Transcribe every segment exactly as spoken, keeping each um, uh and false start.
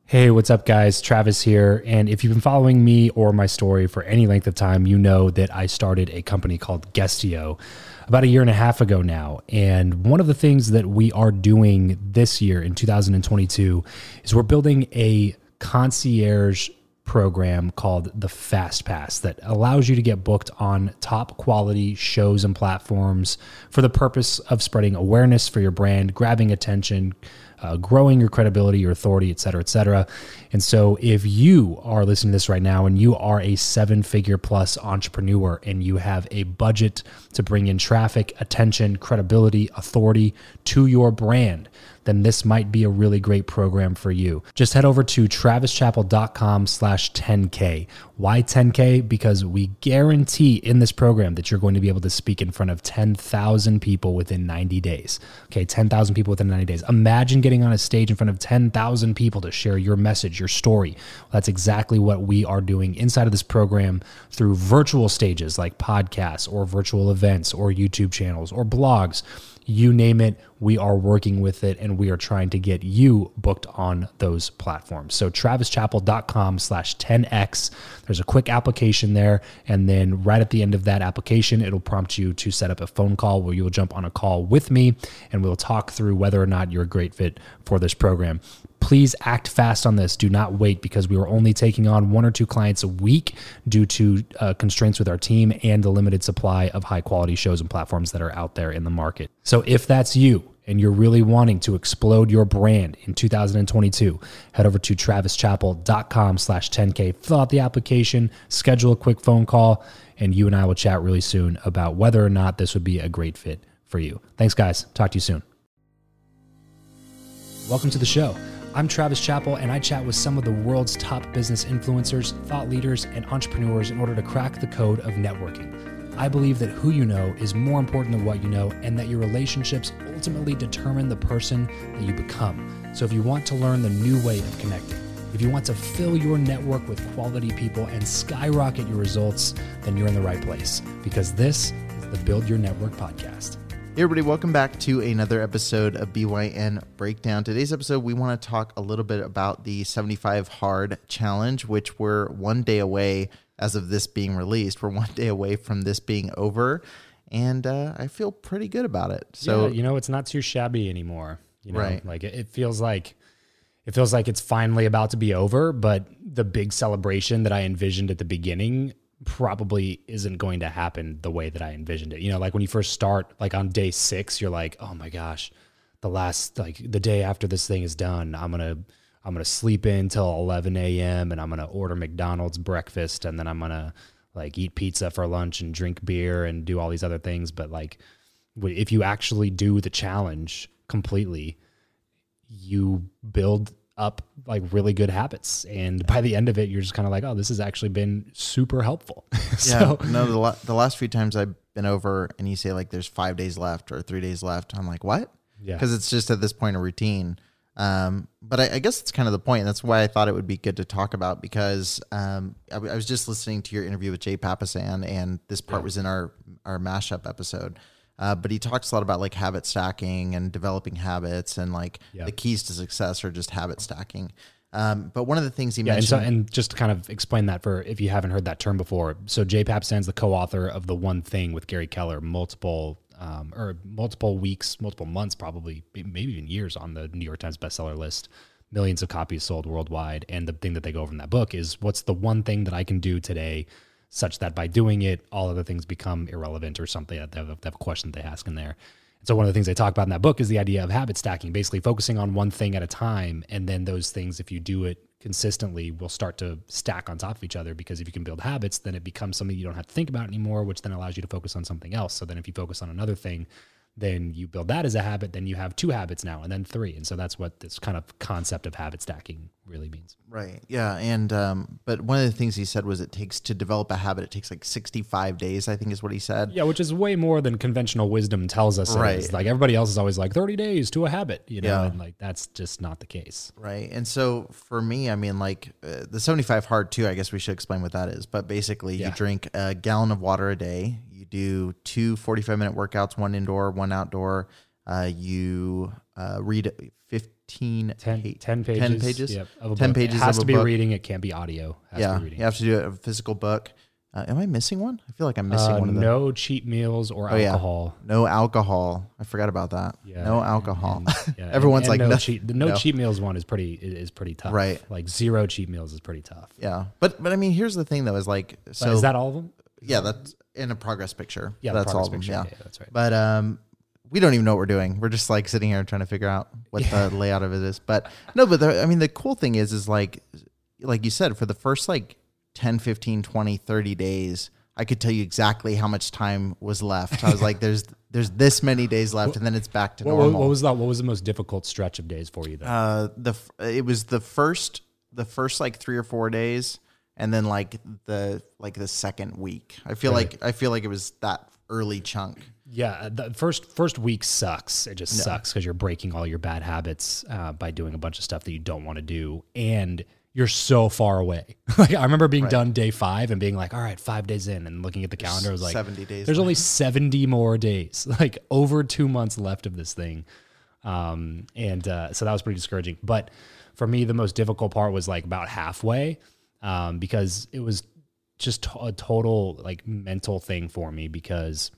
Hey, what's up, guys? Travis here. And if you've been following me or my story for any length of time, you know that I started a company called Guestio about a year and a half ago now. And one of the things that we are doing this year in two thousand twenty-two is we're building a concierge program called the Fast Pass that allows you to get booked on top quality shows and platforms for the purpose of spreading awareness for your brand, grabbing attention, Uh, growing your credibility, your authority, et cetera, et cetera. And so if you are listening to this right now and you are a seven figure plus entrepreneur and you have a budget to bring in traffic, attention, credibility, authority to your brand, then this might be a really great program for you. Just head over to travischappell.com slash 10K. Why ten K? Because we guarantee in this program that you're going to be able to speak in front of ten thousand people within ninety days. Okay, ten thousand people within ninety days. Imagine getting on a stage in front of ten thousand people to share your message, your story. Well, that's exactly what we are doing inside of this program through virtual stages like podcasts or virtual events or YouTube channels or blogs. You name it, we are working with it, and we are trying to get you booked on those platforms. So travischappell.com slash 10X. There's a quick application there, and then right at the end of that application, it'll prompt you to set up a phone call where you'll jump on a call with me, and we'll talk through whether or not you're a great fit for this program. Please act fast on this. Do not wait, because we are only taking on one or two clients a week due to uh, constraints with our team and the limited supply of high quality shows and platforms that are out there in the market. So if that's you and you're really wanting to explode your brand in two thousand twenty-two, head over to travischappell.com slash 10K, fill out the application, schedule a quick phone call, and you and I will chat really soon about whether or not this would be a great fit for you. Thanks, guys. Talk to you soon. Welcome to the show. I'm Travis Chappell, and I chat with some of the world's top business influencers, thought leaders, and entrepreneurs in order to crack the code of networking. I believe that who you know is more important than what you know, and that your relationships ultimately determine the person that you become. So if you want to learn the new way of connecting, if you want to fill your network with quality people and skyrocket your results, then you're in the right place, because this is the Build Your Network podcast. Hey everybody, welcome back to another episode of B Y N Breakdown. Today's episode, we want to talk a little bit about the seventy-five Hard Challenge, which we're one day away as of this being released. We're one day away from this being over, and uh, I feel pretty good about it. So yeah, you know, it's not too shabby anymore. You know, right. Like it, it feels like it feels like it's finally about to be over, but the big celebration that I envisioned at the beginning probably isn't going to happen the way that I envisioned it. You know, like when you first start, like on day six, you're like, oh my gosh, the last, like the day after this thing is done, I'm going to, I'm going to sleep in till eleven a.m. and I'm going to order McDonald's breakfast. And then I'm going to like eat pizza for lunch and drink beer and do all these other things. But like, if you actually do the challenge completely, you build up like really good habits, and by the end of it you're just kind of like, oh, this has actually been super helpful. so, yeah no the, la- the last few times I've been over and you say like there's five days left or three days left, I'm like, what? Yeah, because it's just at this point a routine. Um but I, I guess it's kind of the point, and that's why I thought it would be good to talk about, because um I, w- I was just listening to your interview with Jay Papasan, and this part yeah. was in our our mashup episode. Uh, but he talks a lot about like habit stacking and developing habits, and like yeah. the keys to success are just habit stacking. Um, but one of the things he yeah, mentioned, and, so, and just to kind of explain that for if you haven't heard that term before. So Jay Papasan's the co-author of The One Thing with Gary Keller, multiple um, or multiple weeks, multiple months, probably maybe even years on the New York Times bestseller list, millions of copies sold worldwide. And the thing that they go over in that book is, what's the one thing that I can do today such that by doing it, all other things become irrelevant, or something. They have, a, they have a question that they ask in there. And so one of the things they talk about in that book is the idea of habit stacking, basically focusing on one thing at a time. And then those things, if you do it consistently, will start to stack on top of each other, because if you can build habits, then it becomes something you don't have to think about anymore, which then allows you to focus on something else. So then if you focus on another thing, then you build that as a habit, then you have two habits now, and then three. And so that's what this kind of concept of habit stacking really means. Right. Yeah. And, um, but one of the things he said was it takes to develop a habit, it takes like sixty-five days, I think is what he said. Yeah. Which is way more than conventional wisdom tells us. Right. It is. Like everybody else is always like thirty days to a habit, you know, yeah. and like, that's just not the case. Right. And so for me, I mean, like uh, the seventy-five hard too, I guess we should explain what that is, but basically yeah. you drink a gallon of water a day, you do two forty-five minute workouts, one indoor, one outdoor. Uh, you uh, read fifty fifteen, ten, pa- ten pages. ten pages. Yep, of a ten book. pages. It has of to a be book. reading. It can't be audio. It has Yeah, to be reading. you have to do a physical book. Uh, am I missing one? I feel like I'm missing Uh, one of them. no cheap meals or Oh, yeah. alcohol. No alcohol. I forgot about that. Yeah, no and- alcohol. and- yeah, Everyone's and- and like, no, no, cheap. The no, no. cheap meals one is pretty is pretty tough. Right. Like zero cheap meals is pretty tough. Yeah, but but I mean, here's the thing though: is like, so But is that all of them? yeah, that's in a progress picture. Yeah, the that's all progress of them. picture. Yeah. Yeah, that's right. But um, we don't even know what we're doing. We're just like sitting here trying to figure out what Yeah. the layout of it is. But no, but the, I mean, the cool thing is, is like, like you said, for the first like ten, fifteen, twenty, thirty days, I could tell you exactly how much time was left. I was like, there's, there's this many days left, and then it's back to What, normal. what, what was that? What was the most difficult stretch of days for you then? Uh, the f- it was the first the first like three or four days, and then like the like the second week. I feel Right. like I feel like it was that early chunk. Yeah, the first first week sucks. It just sucks because you're breaking all your bad habits uh, by doing a bunch of stuff that you don't want to do, and you're so far away. Like I remember being Right. done day five and being like, "All right, five days in," and looking at the calendar, I was like, seventy days There's left. only seventy more days, like over two months left of this thing, um, and uh, so that was pretty discouraging. But for me, the most difficult part was like about halfway, um, because it was just t- a total like mental thing for me because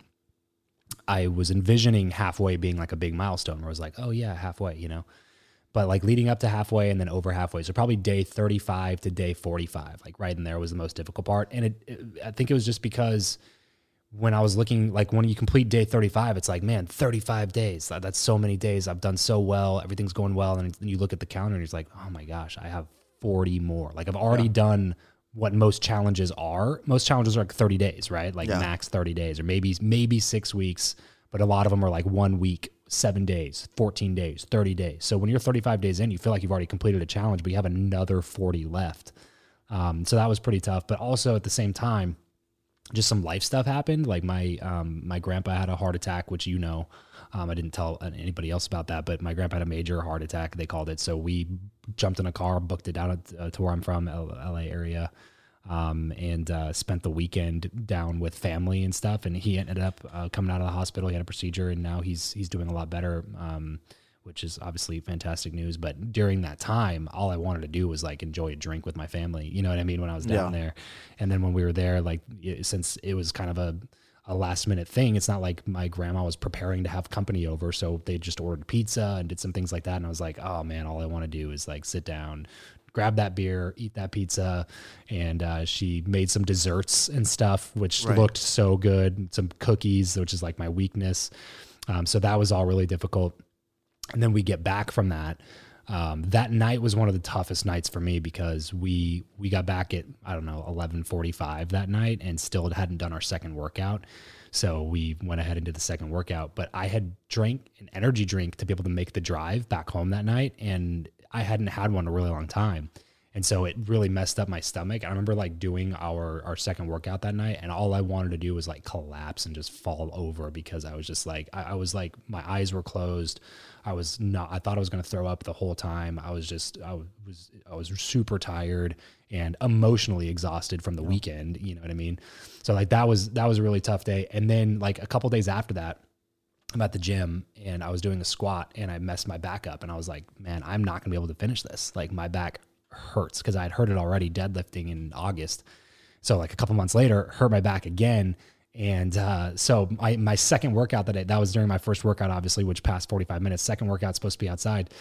I was envisioning halfway being like a big milestone where I was like, oh yeah, halfway, you know, but like leading up to halfway and then over halfway. So probably day thirty-five to day forty-five, like right in there was the most difficult part. And it, it I think it was just because when I was looking, like when you complete day thirty-five, it's like, man, thirty-five days. That, that's so many days. I've done so well. Everything's going well. And then you look at the calendar and it's like, oh my gosh, I have forty more. Like I've already Yeah. done what most challenges are. Most challenges are like thirty days, right? Like Yeah. max thirty days or maybe, maybe six weeks, but a lot of them are like one week, seven days, fourteen days, thirty days. So when you're thirty-five days in, you feel like you've already completed a challenge, but you have another forty left. Um, so that was pretty tough, but also at the same time, just some life stuff happened. Like my, um, my grandpa had a heart attack, which, you know, um, I didn't tell anybody else about that, but my grandpa had a major heart attack, they called it. So we jumped in a car, booked it down at, uh, to where I'm from, L A area, um, and uh, spent the weekend down with family and stuff. And he ended up uh, coming out of the hospital. He had a procedure, and now he's he's doing a lot better, um, which is obviously fantastic news. But during that time, all I wanted to do was like enjoy a drink with my family. You know what I mean? When I was down Yeah. there. And then when we were there, like it, since it was kind of a a last minute thing, it's not like my grandma was preparing to have company over, so they just ordered pizza and did some things like that. And I was like, oh man, all I want to do is like sit down, grab that beer, eat that pizza. And uh, she made some desserts and stuff, which Right. looked so good. Some cookies, which is like my weakness. Um, so that was all really difficult. And then we get back from that. Um, that night was one of the toughest nights for me because we we got back at, I don't know, eleven forty-five that night and still hadn't done our second workout. So we went ahead and did the second workout. But I had drank an energy drink to be able to make the drive back home that night, and I hadn't had one in a really long time. And so it really messed up my stomach. I remember like doing our, our second workout that night, and all I wanted to do was like collapse and just fall over because I was just like, I, I was like, my eyes were closed. I was not, I thought I was going to throw up the whole time. I was just, I was, I was super tired and emotionally exhausted from the weekend. You know what I mean? So like that was, that was a really tough day. And then like a couple days after that, I'm at the gym and I was doing a squat and I messed my back up, and I was like, man, I'm not gonna be able to finish this. Like my back hurts because I had hurt it already deadlifting in August. So like a couple months later, hurt my back again. And uh, so my, my second workout that I, that was during my first workout, obviously, which passed forty-five minutes. Second workout supposed to be outside.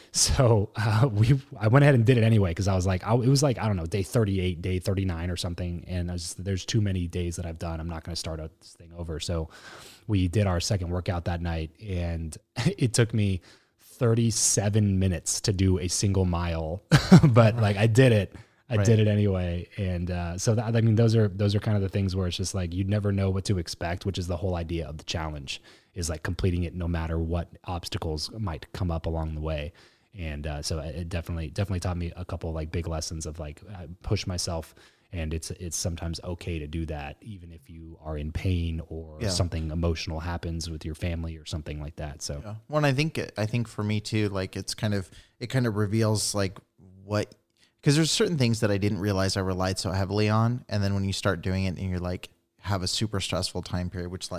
So uh, we, I went ahead and did it anyway because I was like, I, it was like, I don't know, day thirty-eight, day thirty-nine or something. And I was just, there's too many days that I've done. I'm not going to start out this thing over. So we did our second workout that night, and it took me thirty-seven minutes to do a single mile, but like I did it. I Right. did it anyway. And uh, so that, I mean, those are, those are kind of the things where it's just like, you never know what to expect, which is the whole idea of the challenge, is like completing it no matter what obstacles might come up along the way. And uh, so it definitely, definitely taught me a couple like big lessons of like, I push myself, and it's, it's sometimes okay to do that, even if you are in pain or Yeah. something emotional happens with your family or something like that. So Yeah. Well, and I think I think for me too, like it's kind of it kind of reveals like what, because there's certain things that I didn't realize I relied so heavily on, and then when you start doing it and you're like have a super stressful time period, which like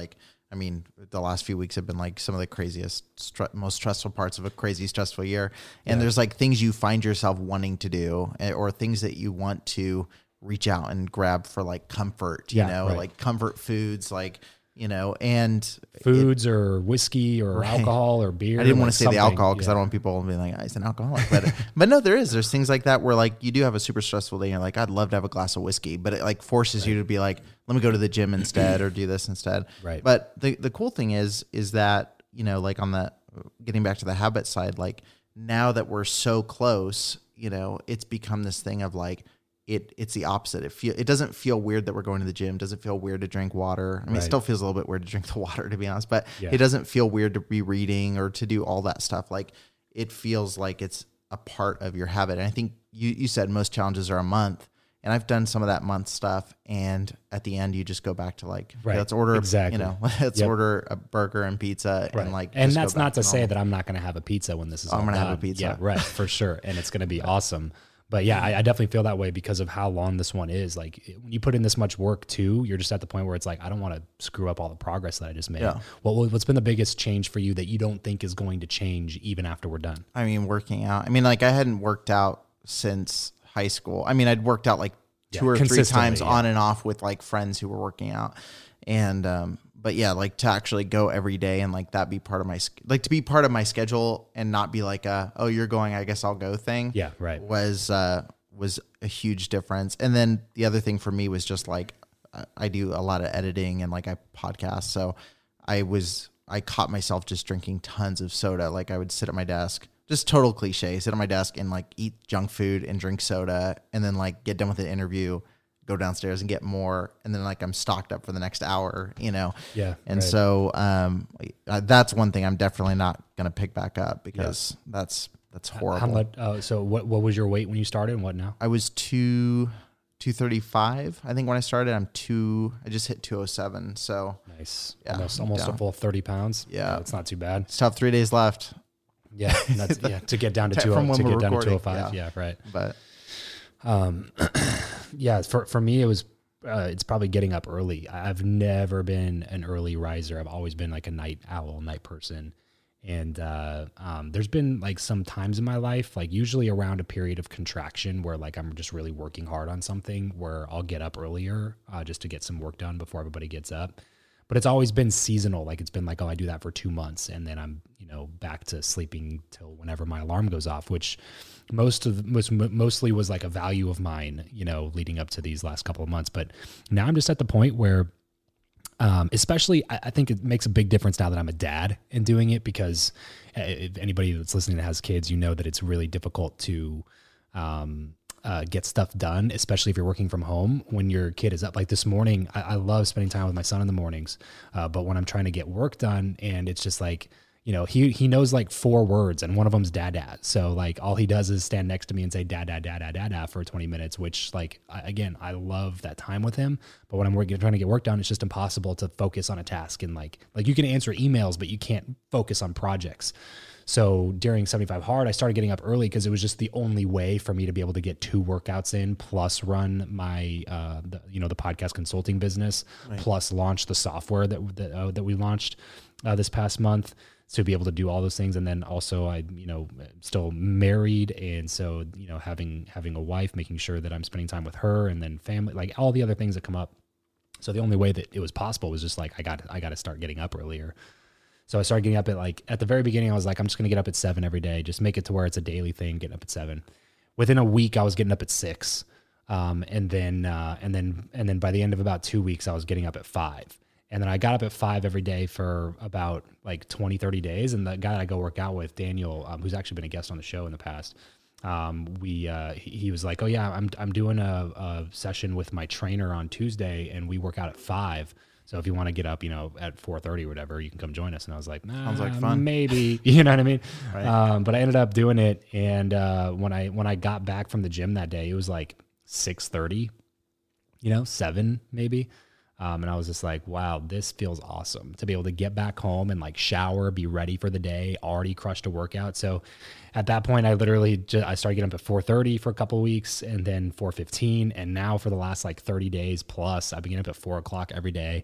I mean, the last few weeks have been like some of the craziest, str- most stressful parts of a crazy, stressful year. And yeah. there's like things you find yourself wanting to do, or things that you want to reach out and grab for like comfort, you yeah, know, right. like comfort foods, like, you know, and foods it, or whiskey or right. alcohol or beer. I didn't want like to say something. the alcohol because yeah. I don't want people being like, oh, he's an alcoholic. But but no, there is. There's things like that where like you do have a super stressful day and you're like, I'd love to have a glass of whiskey, but it like forces right. you to be like, let me go to the gym instead or do this instead. Right. But the the cool thing is, is that, you know, like on the, getting back to the habit side, like now that we're so close, you know, it's become this thing of like, It it's the opposite. It feel it doesn't feel weird that we're going to the gym. It doesn't feel weird to drink water. I mean, right. it still feels a little bit weird to drink the water, to be honest. But yeah. it doesn't feel weird to be reading or to do all that stuff. Like it feels like it's a part of your habit. And I think you you said most challenges are a month, and I've done some of that month stuff. And at the end, you just go back to like, right. okay, let's order exactly. You know, let's yep. order a burger and pizza right. and like. And that's not to say that I'm not going to have a pizza when this is. Oh, all I'm going to done. have a pizza. Yeah, right, for sure, and it's going to be awesome. But yeah, I, I definitely feel that way because of how long this one is. Like when you put in this much work too, you're just at the point where it's like, I don't want to screw up all the progress that I just made. Yeah. What, what's been the biggest change for you that you don't think is going to change even after we're done? I mean, working out. I mean, like I hadn't worked out since high school. I mean, I'd worked out like two yeah, or three times yeah. on and off with like friends who were working out. And, um, but yeah, like to actually go every day and like that be part of my, like to be part of my schedule and not be like a, oh, you're going, I guess I'll go thing. Yeah. Right. Was, uh, was a huge difference. And then the other thing for me was just like, I do a lot of editing and like I podcast. So I was, I caught myself just drinking tons of soda. Like I would sit at my desk, just total cliche, sit at my desk and like eat junk food and drink soda and then like get done with an interview, go downstairs and get more. And then like I'm stocked up for the next hour, you know? Yeah. And right. so um, uh, that's one thing I'm definitely not going to pick back up because yeah. that's, that's horrible. How much, uh, so what, what was your weight when you started and what now? I was two, two thirty-five. I think when I started, I'm two, I just hit two oh seven. So nice. Yeah, almost, almost a full thirty pounds. Yeah. yeah. It's not too bad. It's tough. Three days left. Yeah. That's, yeah. To get down to two, to get down to two oh five. Yeah. yeah. Right. But, um, yeah, for, for me, it was, uh, it's probably getting up early. I've never been an early riser. I've always been like a night owl, night person. And, uh, um, there's been like some times in my life, like usually around a period of contraction where like I'm just really working hard on something where I'll get up earlier, uh, just to get some work done before everybody gets up. But it's always been seasonal. Like it's been like, oh, I do that for two months and then I'm, you know, back to sleeping till whenever my alarm goes off, which most of most, mostly was like a value of mine, you know, leading up to these last couple of months. But now I'm just at the point where, um, especially I, I think it makes a big difference now that I'm a dad and doing it because if anybody that's listening that has kids, you know that it's really difficult to, um, Uh, get stuff done, especially if you're working from home when your kid is up. Like this morning, I, I love spending time with my son in the mornings, uh, but when I'm trying to get work done and it's just like, you know, he he knows like four words and one of them's dad dad. So like all he does is stand next to me and say dad dad dad dad dad dad for twenty minutes, which like I, again I love that time with him. But when I'm working, trying to get work done, it's just impossible to focus on a task and like like you can answer emails, but you can't focus on projects. So during seventy-five hard, I started getting up early because it was just the only way for me to be able to get two workouts in, plus run my, uh, the, you know, the podcast consulting business, right. plus launch the software that that, uh, that we launched uh, this past month to be able to do all those things. And then also I, you know, still married, and so you know, having having a wife, making sure that I'm spending time with her, and then family, like all the other things that come up. So the only way that it was possible was just like I got I got to start getting up earlier. So I started getting up at like, at the very beginning, I was like, I'm just going to get up at seven every day. Just make it to where it's a daily thing, getting up at seven. Within a week, I was getting up at six. Um, and then, uh, and then, and then by the end of about two weeks, I was getting up at five. And then I got up at five every day for about like twenty, thirty days. And the guy that I go work out with, Daniel, um, who's actually been a guest on the show in the past, um, we, uh, he, he was like, oh yeah, I'm, I'm doing a, a session with my trainer on Tuesday and we work out at five. So if you want to get up, you know, at four thirty or whatever, you can come join us. And I was like, nah, sounds like fun. Maybe, you know what I mean? Right. Um, but I ended up doing it. And, uh, when I, when I got back from the gym that day, it was like six thirty, you know, seven maybe. Um, and I was just like, wow, this feels awesome to be able to get back home and like shower, be ready for the day, already crushed a workout. So at that point, I literally just, I started getting up at four thirty for a couple of weeks and then four fifteen. And now for the last like thirty days plus, I've been getting up at four o'clock every day.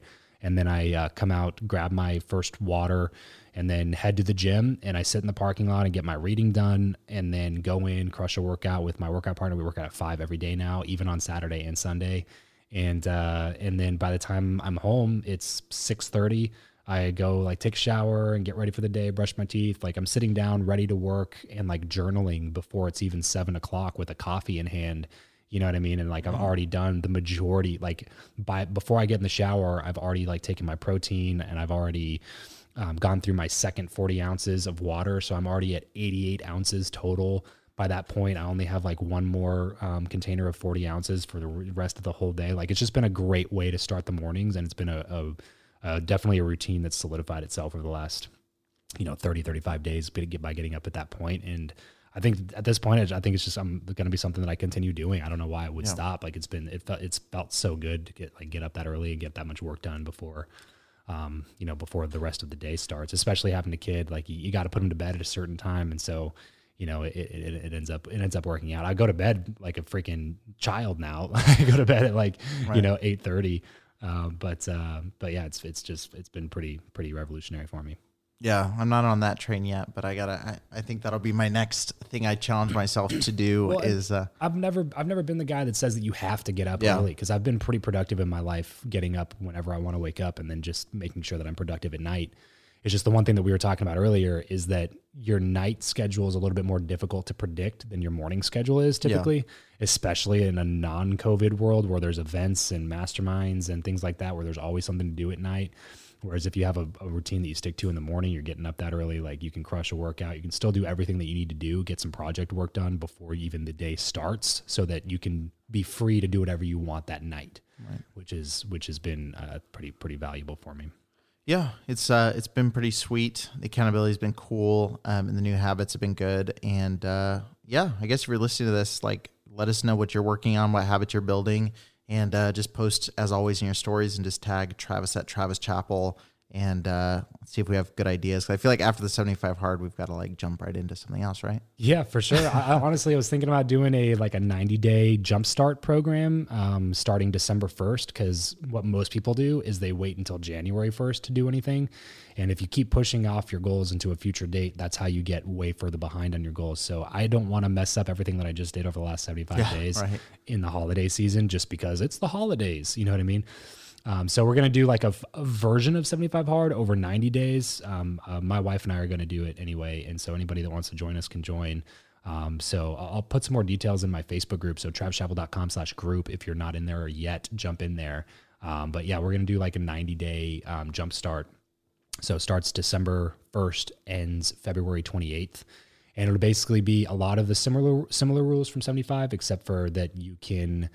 And then I uh, come out, grab my first water, and then head to the gym. And I sit in the parking lot and get my reading done, and then go in, crush a workout with my workout partner. We work out at five every day now, even on Saturday and Sunday. And uh, and then by the time I'm home, it's six thirty. I go like take a shower and get ready for the day, brush my teeth. Like I'm sitting down ready to work and like journaling before it's even seven o'clock with a coffee in hand. You know what I mean? And like I've already done the majority, like by before I get in the shower, I've already like taken my protein, and I've already um, gone through my second forty ounces of water. So I'm already at eighty-eight ounces total. By that point, I only have like one more um, container of forty ounces for the rest of the whole day. Like it's just been a great way to start the mornings, and it's been a, a Uh, definitely a routine that's solidified itself over the last, you know, thirty, thirty-five days by getting up at that point. And I think at this point, I think it's just, I'm going to be something that I continue doing. I don't know why I would yeah. stop. Like it's been, it felt, it's felt so good to get like, get up that early and get that much work done before, um, you know, before the rest of the day starts, especially having a kid. Like you, you got to put him to bed at a certain time. And so, you know, it, it, it ends up, it ends up working out. I go to bed like a freaking child now. I go to bed at like, right. you know, eight thirty. Uh, but uh, but yeah, it's it's just it's been pretty pretty revolutionary for me. Yeah, I'm not on that train yet, but I gotta. I, I think that'll be my next thing I challenge myself to do. Well, is uh, I've never I've never been the guy that says that you have to get up yeah. early, because I've been pretty productive in my life, getting up whenever I want to wake up, and then just making sure that I'm productive at night. It's just the one thing that we were talking about earlier is that your night schedule is a little bit more difficult to predict than your morning schedule is typically, yeah. especially in a non-COVID world where there's events and masterminds and things like that, where there's always something to do at night. Whereas if you have a, a routine that you stick to in the morning, you're getting up that early, like you can crush a workout, you can still do everything that you need to do, get some project work done before even the day starts, so that you can be free to do whatever you want that night, right. which is, which has been uh, pretty, pretty valuable for me. Yeah, it's uh, it's been pretty sweet. The accountability's been cool, um, and the new habits have been good. And uh, yeah, I guess if you're listening to this, like, let us know what you're working on, what habits you're building, and uh, just post as always in your stories, and just tag Travis at Travis Chappell, and uh, let's see if we have good ideas. I feel like after the seventy-five hard, we've got to like jump right into something else, right? Yeah, for sure. I, I honestly, I was thinking about doing a like a ninety day jumpstart program um, starting December first, because what most people do is they wait until January first to do anything. And if you keep pushing off your goals into a future date, that's how you get way further behind on your goals. So I don't want to mess up everything that I just did over the last seventy-five yeah, days right. in the holiday season, just because it's the holidays. You know what I mean? Um, so we're going to do like a, a version of seventy-five hard over ninety days. Um, uh, my wife and I are going to do it anyway. And so anybody that wants to join us can join. Um, so I'll put some more details in my Facebook group. So travis chappell dot com slash group. If you're not in there yet, jump in there. Um, but yeah, we're going to do like a ninety day, um, jump start. So it starts December first, ends February twenty-eighth. And it'll basically be a lot of the similar, similar rules from seventy-five, except for that you can,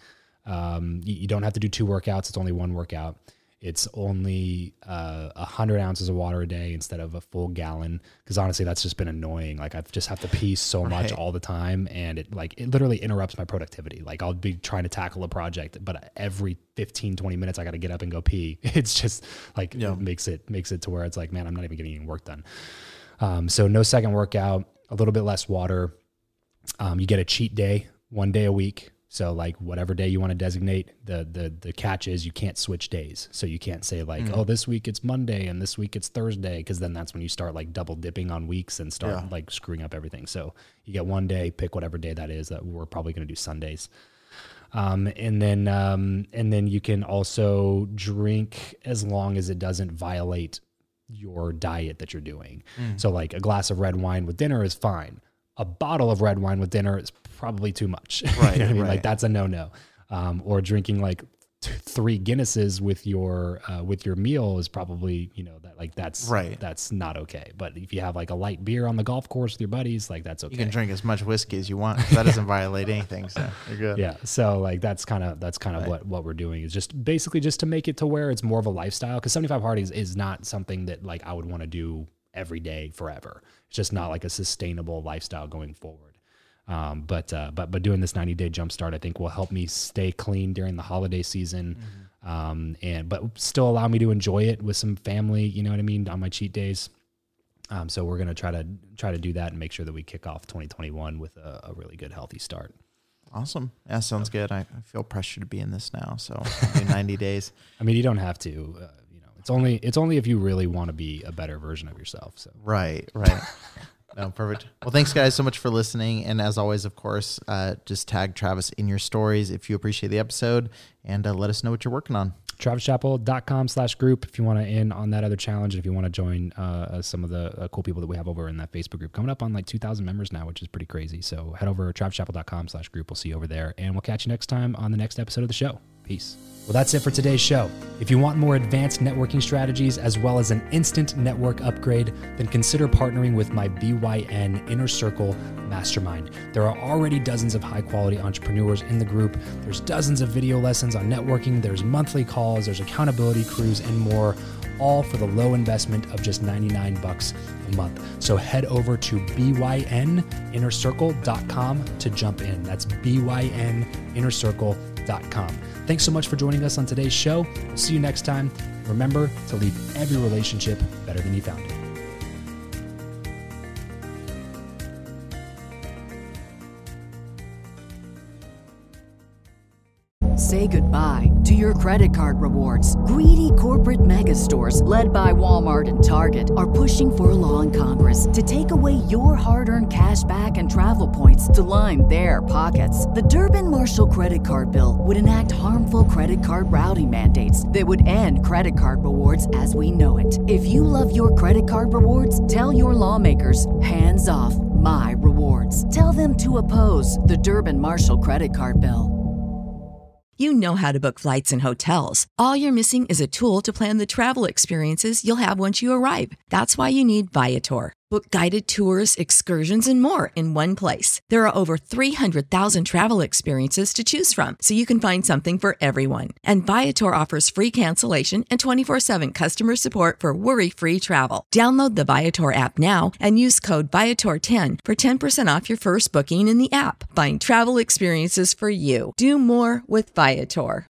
Um, you, you don't have to do two workouts. It's only one workout. It's only uh, one hundred ounces of water a day instead of a full gallon. Because honestly, that's just been annoying. Like I just have to pee so right. much all the time, and it like it literally interrupts my productivity. Like I'll be trying to tackle a project, but every fifteen, twenty minutes, I got to get up and go pee. It's just like yeah. it makes it makes it to where it's like, man, I'm not even getting any work done. Um, so no second workout, a little bit less water. Um, you get a cheat day, one day a week. So like whatever day you want to designate, the the the catch is you can't switch days. So you can't say like, mm. oh, this week it's Monday and this week it's Thursday, because then that's when you start like double dipping on weeks and start yeah. like screwing up everything. So you get one day, pick whatever day that is. That we're probably going to do Sundays. Um, and then um, and then you can also drink as long as it doesn't violate your diet that you're doing. Mm. So like a glass of red wine with dinner is fine. A bottle of red wine with dinner is probably too much. Right. You know what I mean? Right. Like that's a no-no. Um, or drinking like t- three Guinnesses with your, uh, with your meal is probably, you know, that like that's, right. that's not okay. But if you have like a light beer on the golf course with your buddies, like that's okay. You can drink as much whiskey as you want. That doesn't violate anything. So you're good. Yeah. So like, that's kind of, that's kind of right. what, what we're doing is just basically just to make it to where it's more of a lifestyle. Cause seventy-five hard is, is not something that like I would want to do every day forever. It's just not like a sustainable lifestyle going forward. Um, but, uh, but, but doing this ninety day jump start, I think will help me stay clean during the holiday season. Mm-hmm. Um, and, but still allow me to enjoy it with some family, you know what I mean? On my cheat days. Um, so we're going to try to try to do that and make sure that we kick off twenty twenty-one with a, a really good, healthy start. Awesome. Yeah, sounds so good. I, I feel pressure to be in this now. So I'll do ninety days. I mean, you don't have to, uh, It's only it's only if you really want to be a better version of yourself. So right, right. No, perfect. Well, thanks guys so much for listening. And as always, of course, uh, just tag Travis in your stories if you appreciate the episode, and uh, let us know what you're working on. travis chappell dot com slash group if you want to in on that other challenge. If you want to join uh, some of the uh, cool people that we have over in that Facebook group, coming up on like two thousand members now, which is pretty crazy. So head over to travis chappell dot com slash group. We'll see you over there, and we'll catch you next time on the next episode of the show. Peace. Well, that's it for today's show. If you want more advanced networking strategies as well as an instant network upgrade, then consider partnering with my B Y N Inner Circle Mastermind. There are already dozens of high-quality entrepreneurs in the group. There's dozens of video lessons on networking. There's monthly calls. There's accountability crews and more, all for the low investment of just ninety-nine bucks a month. So head over to B Y N inner circle dot com to jump in. That's B Y N inner circle dot com. Thanks so much for joining us on today's show. We'll see you next time. Remember to leave every relationship better than you found it. Say goodbye to your credit card rewards. Greedy corporate mega stores, led by Walmart and Target, are pushing for a law in Congress to take away your hard-earned cash back and travel points to line their pockets. The Durbin-Marshall credit card bill would enact harmful credit card routing mandates that would end credit card rewards as we know it. If you love your credit card rewards, tell your lawmakers, hands off my rewards. Tell them to oppose the Durbin-Marshall credit card bill. You know how to book flights and hotels. All you're missing is a tool to plan the travel experiences you'll have once you arrive. That's why you need Viator. Book guided tours, excursions, and more in one place. There are over three hundred thousand travel experiences to choose from, so you can find something for everyone. And Viator offers free cancellation and twenty-four seven customer support for worry-free travel. Download the Viator app now and use code Viator ten for ten percent off your first booking in the app. Find travel experiences for you. Do more with Viator.